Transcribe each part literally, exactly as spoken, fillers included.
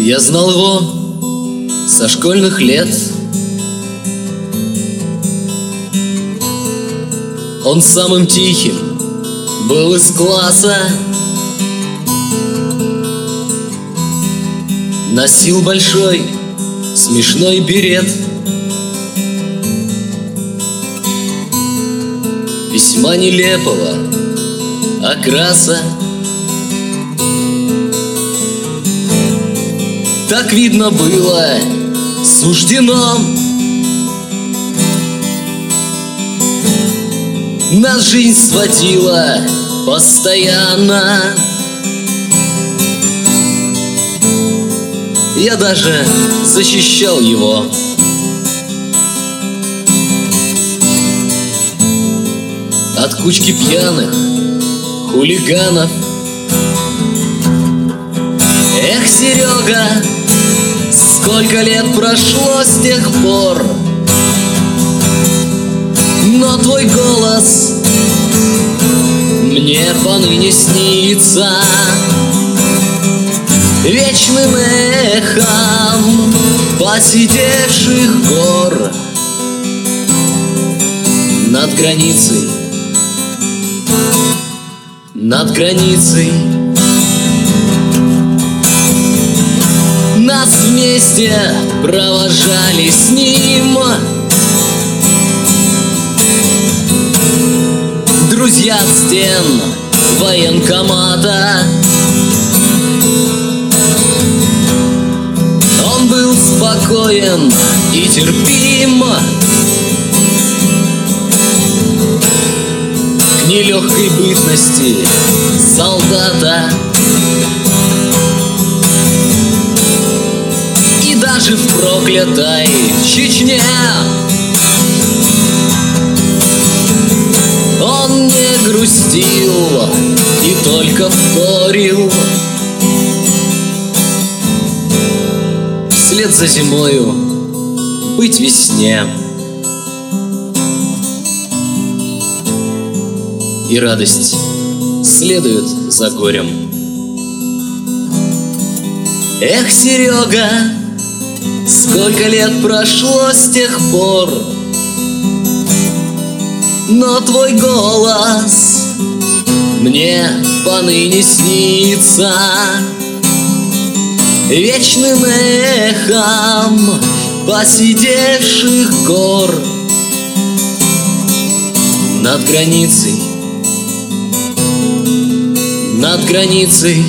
Я знал его со школьных лет. Он самым тихим был из класса. Носил большой смешной берет, весьма нелепого окраса. Так видно было суждено. Нас жизнь сводила постоянно. Я даже защищал его. От кучки пьяных хулиганов. Эх, Серега, сколько лет прошло с тех пор, но твой голос мне поныне снится вечным эхом посидевших гор. Над границей, над границей нас вместе провожали с ним друзья от стен военкомата. Он был спокоен и терпим к нелегкой бытности солдата. И даже в проклятой Чечне он не грустил и только вторил вслед за зимою быть весне. И радость следует за горем. Эх, Серега, сколько лет прошло с тех пор, но твой голос мне поныне снится вечным эхом посидевших гор. Над границей, над границей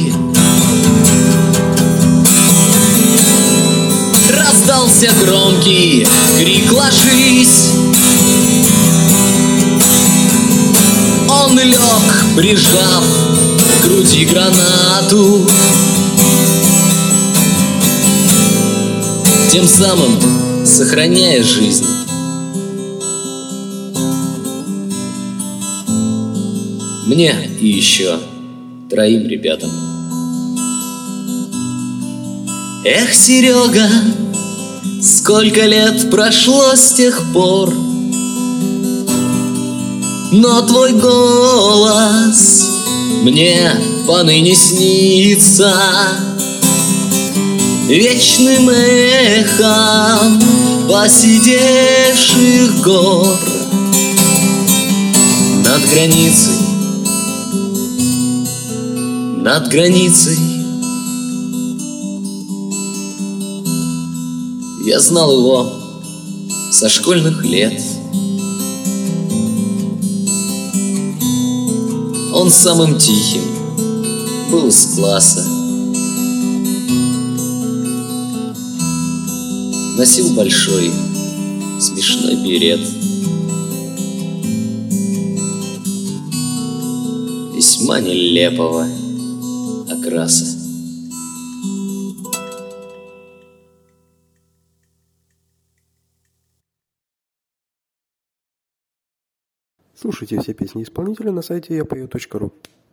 раздался громкий крик: ложись! Он лег, прижав к груди гранату, тем самым сохраняя жизнь. Мне и еще троим ребятам. Эх, Серега, сколько лет прошло с тех пор, но твой голос мне поныне снится вечным эхом посидевших гор. Над границей, над границей я знал его со школьных лет. Он самым тихим был из класса. Носил большой смешной берет, весьма нелепого окраса. Слушайте все песни исполнителя на сайте я пою точка ру.